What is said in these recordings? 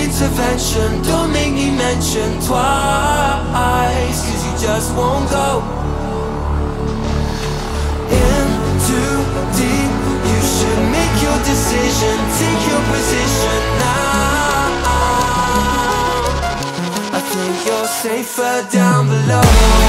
intervention. Don't make me mention twice, cause you just won't go. In too deep, you should make your decision. Take your position now. I think you're safer down below.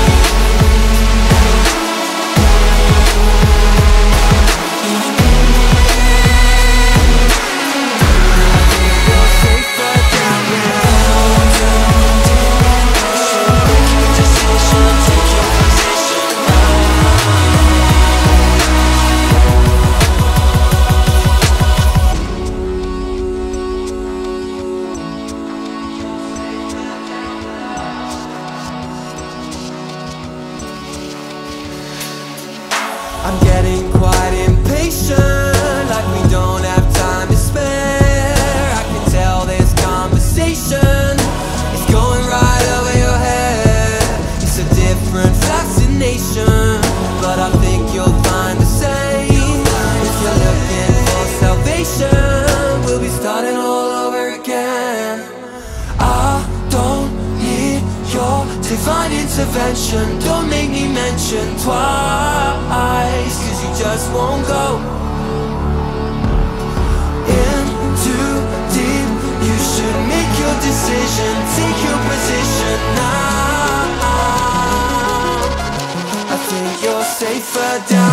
I'm getting quite impatient, like we don't have time to spare. I can tell this conversation is going right over your head. It's a different fascination, but I think you'll find the same. If you're looking for salvation, we'll be starting all over again. I don't need your divine intervention. Don't make me mention twice, cause you just won't go. In too deep, you should make your decision. Take your position now. I think you're safer down